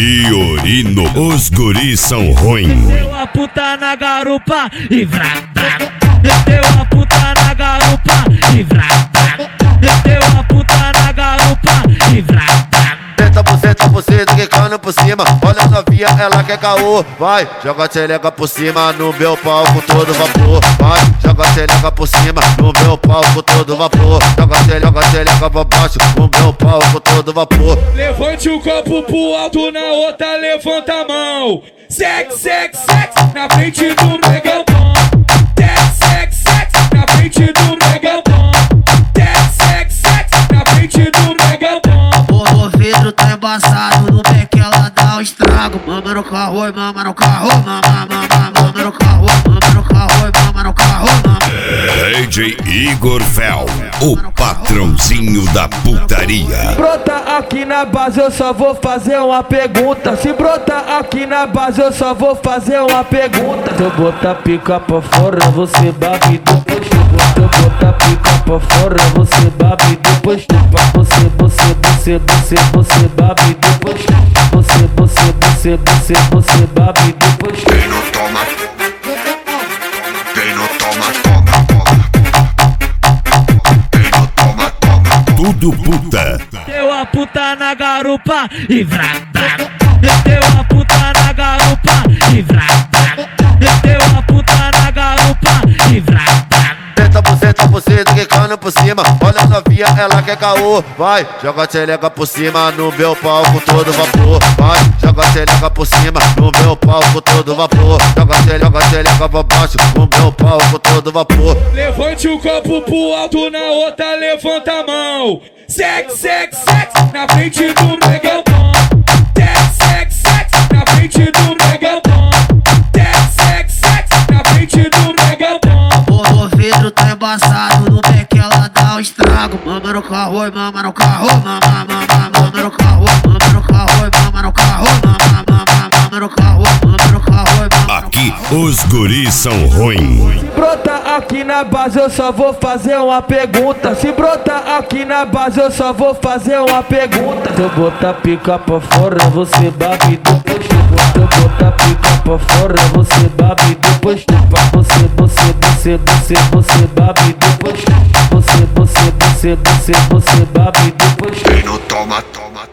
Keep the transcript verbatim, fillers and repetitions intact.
Fiorino, os guris são ruins. Meteu a puta na garupa e vrá, vrá. Meteu a puta na garupa e vrá, vrá. Meteu a puta na garupa e vrá, vrá. Senta por cento por cento, quicando por cima. Olha a novinha, ela quer caô. Vai, joga a xereca por cima no meu palco todo vapor. Vai, joga a xereca por cima no meu palco todo vapor. Joga a xereca, joga a xereca pra baixo no meu palco todo vapor. Levante o copo pro alto, na outra levanta a mão. Sex, sex, sex, na frente do megabom. Sex, sex, sex, na frente do megabom. Sex, sex, sex, na frente do megabom. O vidro tá embaçado, no pé que ela dá o estrago. Mama no carro, mama no carro, mama, mama, mama no carro, mama no carro, mama no carro, mama. D J Igor Fel, o patrãozinho da putaria. Brota aqui na base, eu só vou fazer uma pergunta. Se brota aqui na base, eu só vou fazer uma pergunta. Se eu botar pica pra fora, você babe depois. Se eu botar pica pra fora, você babe depois. Você, você, você, você, você babe depois. Você, você, você, você, você babe depois. Quem não toma, quem não toma, toma, toma. Quem não toma, toma. Tudo puta. Meteu a puta na garupa e vrá, vrá. Meteu a puta na garupa e vrá, vrá. Meteu a puta na garupa e vrá, vrá. Senta por cento por cento, quicando por cima. Olha a novinha, ela quer caô. Vai, joga a xereca por cima no meu palco todo vapor. Vai, joga a xereca por cima no meu palco todo vapor. Joga a xereca, joga a xereca pra baixo no meu palco todo vapor. Levante o copo pro alto, na outra levanta a mão. Sex, sex, sex, na frente do megabom. Sex, sex, sex, na frente do megabom. Sex, sex, sex, na frente do megabom. O vidro tá embaçado, no pé que ela dá o estrago. Mama no carro, mama no carro, mama, mama, mama no carro, mama no carro, mama no carro, mama, mama, mama no carro, mama no carro, mama. Aqui os guris são ruins. Se brota aqui na base, eu só vou fazer uma pergunta. Se brota aqui na base, eu só vou fazer uma pergunta. Se eu botar pica pra fora, você babe depois. Se eu botar pica pra fora, você babe depois. Você, você, você, você, você babe depois. Você, você, você, você, você babe depois. Quem não toma, toma.